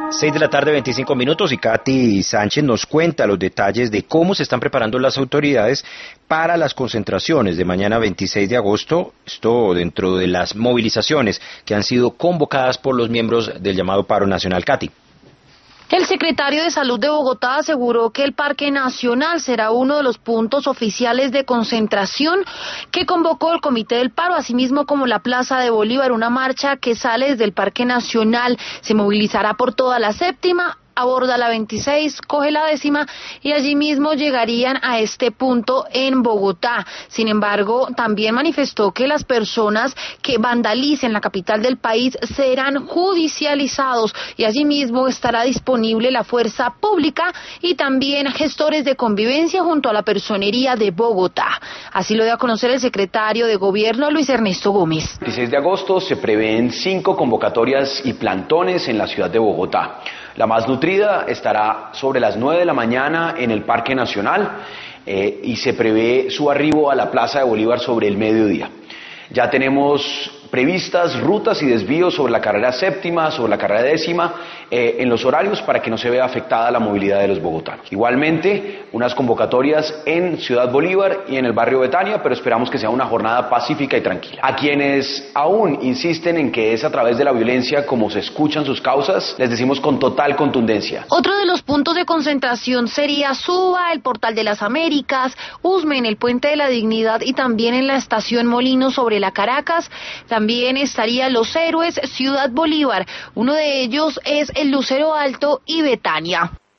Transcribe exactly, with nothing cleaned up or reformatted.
Seis de la tarde, veinticinco minutos, y Katy Sánchez nos cuenta los detalles de cómo se están preparando las autoridades para las concentraciones de mañana veintiséis de agosto, esto dentro de las movilizaciones que han sido convocadas por los miembros del llamado paro nacional. Katy. El secretario de Salud de Bogotá aseguró que el Parque Nacional será uno de los puntos oficiales de concentración que convocó el Comité del Paro, asimismo como la Plaza de Bolívar, una marcha que sale desde el Parque Nacional, se movilizará por toda la séptima, aborda la veintiséis, coge la décima y allí mismo llegarían a este punto en Bogotá. Sin embargo, también manifestó que las personas que vandalicen la capital del país serán judicializados y allí mismo estará disponible la fuerza pública y también gestores de convivencia junto a la personería de Bogotá. Así lo dio a conocer el secretario de Gobierno, Luis Ernesto Gómez. El veintiséis de agosto se prevén cinco convocatorias y plantones en la ciudad de Bogotá. La más nutrida estará sobre las nueve de la mañana en el Parque Nacional eh, y se prevé su arribo a la Plaza de Bolívar sobre el mediodía. Ya tenemos previstas rutas y desvíos sobre la carrera séptima, sobre la carrera décima, eh, en los horarios para que no se vea afectada la movilidad de los bogotanos. Igualmente, unas convocatorias en Ciudad Bolívar y en el barrio Betania, pero esperamos que sea una jornada pacífica y tranquila. A quienes aún insisten en que es a través de la violencia como se escuchan sus causas, les decimos con total contundencia. Otro de los puntos de concentración sería Suba, el Portal de las Américas, Usme en el Puente de la Dignidad y también en la Estación Molino sobre la Caracas. También estaría Los Héroes, Ciudad Bolívar. Uno de ellos es el Lucero Alto y Betania.